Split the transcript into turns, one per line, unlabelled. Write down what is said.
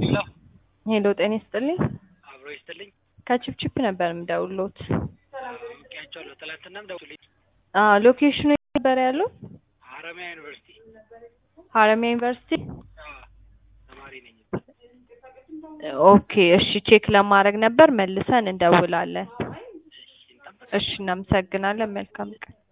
ሄሎ
ሄሎ ጤና ይስጥልኝ።
አብሮ ይስጥልኝ።
ከቺፕቺፕ ነበር የምደውልዎት።
አውቄያቸዋለሁ። ትላንትናም ደውልኝ።
ሎኬሽኑ የት ነበር ያለው?
ሀረማያ ዩኒቨርሲቲ።
ሀረማያ ዩኒቨርሲቲ።
ተማሪ ነኝ።
ኦኬ እሺ፣ ቼክ ለማድረግ ነበር መልሰን እንደውላለን። እሺ እናመሰግናለን። መልካም ቀን።